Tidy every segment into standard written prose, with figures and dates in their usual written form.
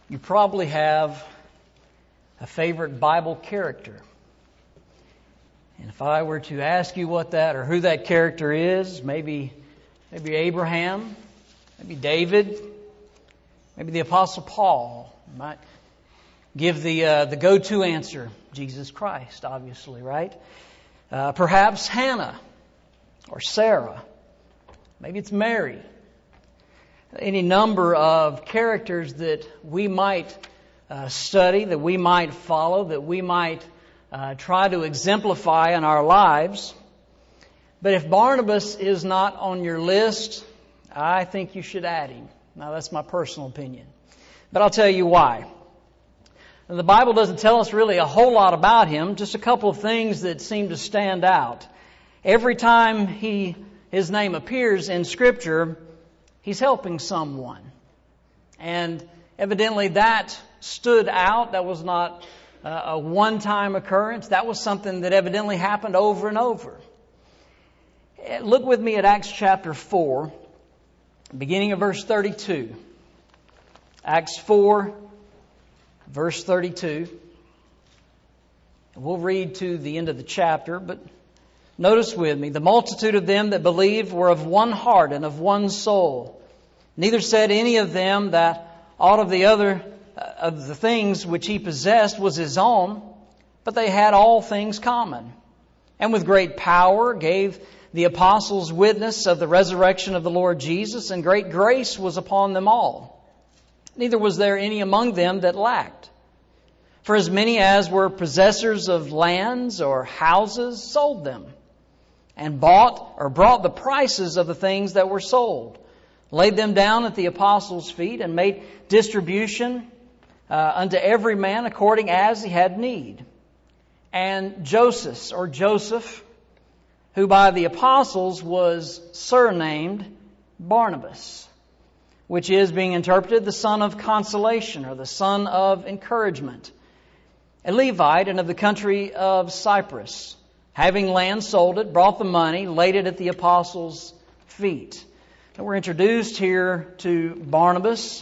You probably have a favorite Bible character. And if I were to ask you what that or who that character is, maybe Abraham, maybe David, maybe the Apostle Paul, you might give the go-to answer, Jesus Christ, obviously, right? Perhaps Hannah or Sarah. Maybe it's Mary. Any number of characters that we might study, that we might follow, that we might try to exemplify in our lives. But if Barnabas is not on your list, I think you should add him. Now, that's my personal opinion. But I'll tell you why. The Bible doesn't tell us really a whole lot about him, just a couple of things that seem to stand out. Every time his name appears in Scripture, he's helping someone. And evidently that stood out. That was not a one-time occurrence. That was something that evidently happened over and over. Look with me at Acts chapter 4, beginning of verse 32. Acts 4, verse 32. We'll read to the end of the chapter, but notice with me, the multitude of them that believed were of one heart and of one soul. Neither said any of them that aught of the things which he possessed was his own, but they had all things common. And with great power gave the apostles witness of the resurrection of the Lord Jesus, and great grace was upon them all. Neither was there any among them that lacked. For as many as were possessors of lands or houses sold them, and bought or brought the prices of the things that were sold, laid them down at the apostles' feet, and made distribution unto every man according as he had need. And Joseph, who by the apostles was surnamed Barnabas, which is, being interpreted, the son of consolation, or the son of encouragement, a Levite, and of the country of Cyprus, having land sold it, brought the money, laid it at the apostles' feet. And we're introduced here to Barnabas.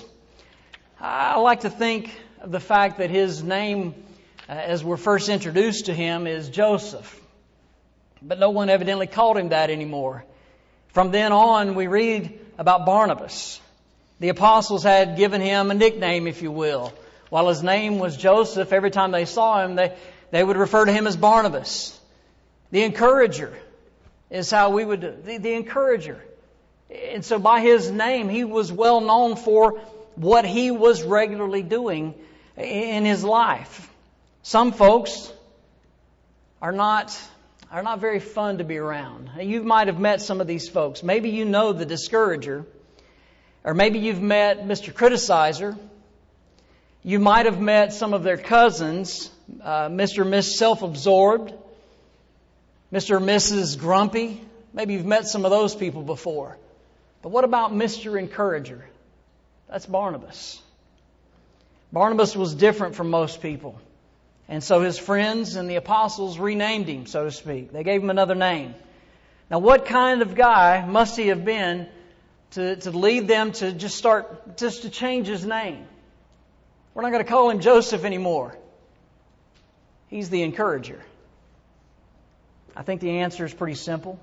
I like to think of the fact that his name, as we're first introduced to him, is Joseph. But no one evidently called him that anymore. From then on, we read about Barnabas. The apostles had given him a nickname, if you will. While his name was Joseph, every time they saw him, they would refer to him as Barnabas. The encourager is how we would do. The encourager. And so by his name, he was well known for what he was regularly doing in his life. Some folks are not very fun to be around. You might have met some of these folks. Maybe you know the discourager. Or maybe you've met Mr. Criticizer. You might have met some of their cousins, Mr. and Miss Self-Absorbed, Mr. and Mrs. Grumpy. Maybe you've met some of those people before. But what about Mr. Encourager? That's Barnabas. Barnabas was different from most people. And so his friends and the apostles renamed him, so to speak. They gave him another name. Now, what kind of guy must he have been to lead them to just to change his name? We're not going to call him Joseph anymore. He's the encourager. I think the answer is pretty simple.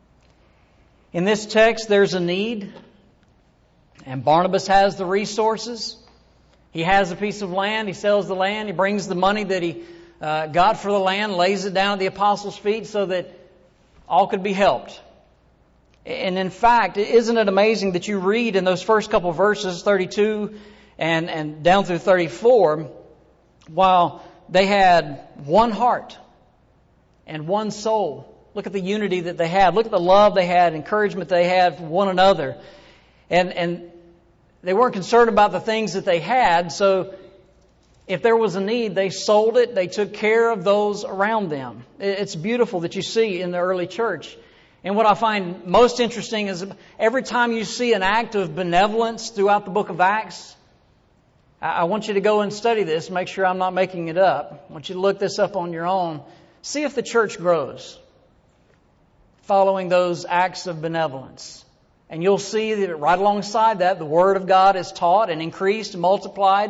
In this text, there's a need, and Barnabas has the resources. He has a piece of land. He sells the land. He brings the money that he got for the land, lays it down at the apostles' feet so that all could be helped. And in fact, isn't it amazing that you read in those first couple of verses, 32 and down through 34, while they had one heart and one soul. Look at the unity that they had. Look at the love they had, encouragement they had for one another. And they weren't concerned about the things that they had, so if there was a need, they sold it. They took care of those around them. It's beautiful that you see in the early church. And what I find most interesting is every time you see an act of benevolence throughout the book of Acts, I want you to go and study this, make sure I'm not making it up. I want you to look this up on your own. See if the church grows following those acts of benevolence. And you'll see that right alongside that, the Word of God is taught and increased and multiplied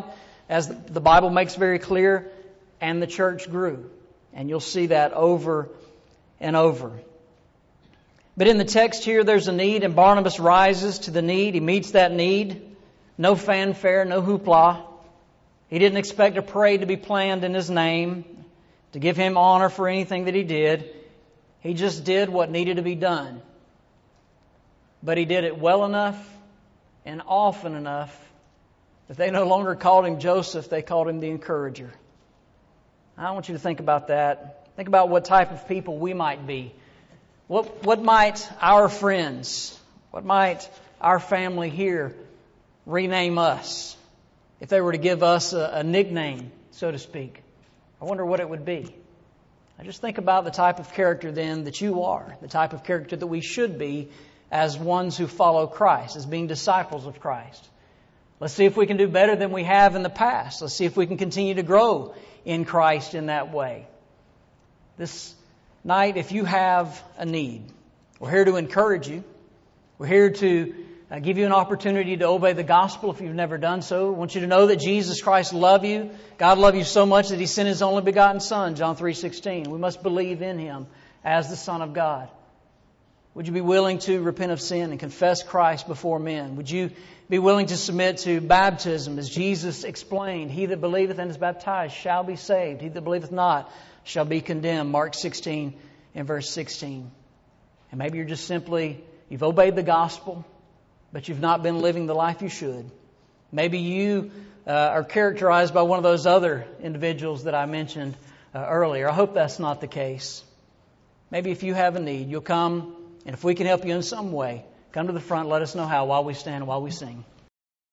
as the Bible makes very clear, and the church grew. And you'll see that over and over. But in the text here, there's a need, and Barnabas rises to the need. He meets that need. No fanfare, no hoopla. He didn't expect a parade to be planned in his name to give him honor for anything that he did. He just did what needed to be done. But he did it well enough and often enough that they no longer called him Joseph, they called him the encourager. I want you to think about that. Think about what type of people we might be. What might our friends, what might our family here rename us if they were to give us a nickname, so to speak? I wonder what it would be. I just think about the type of character then that you are, the type of character that we should be as ones who follow Christ, as being disciples of Christ. Let's see if we can do better than we have in the past. Let's see if we can continue to grow in Christ in that way. This night, if you have a need, we're here to encourage you. We're here to give you an opportunity to obey the gospel if you've never done so. I want you to know that Jesus Christ loved you. God loved you so much that He sent His only begotten Son, John 3:16. We must believe in Him as the Son of God. Would you be willing to repent of sin and confess Christ before men? Would you be willing to submit to baptism as Jesus explained? He that believeth and is baptized shall be saved. He that believeth not shall be condemned. Mark 16 and verse 16. And maybe you're just simply, you've obeyed the gospel, but you've not been living the life you should. Maybe you are characterized by one of those other individuals that I mentioned earlier. I hope that's not the case. Maybe if you have a need, you'll come, and if we can help you in some way, come to the front, let us know how while we stand, while we sing.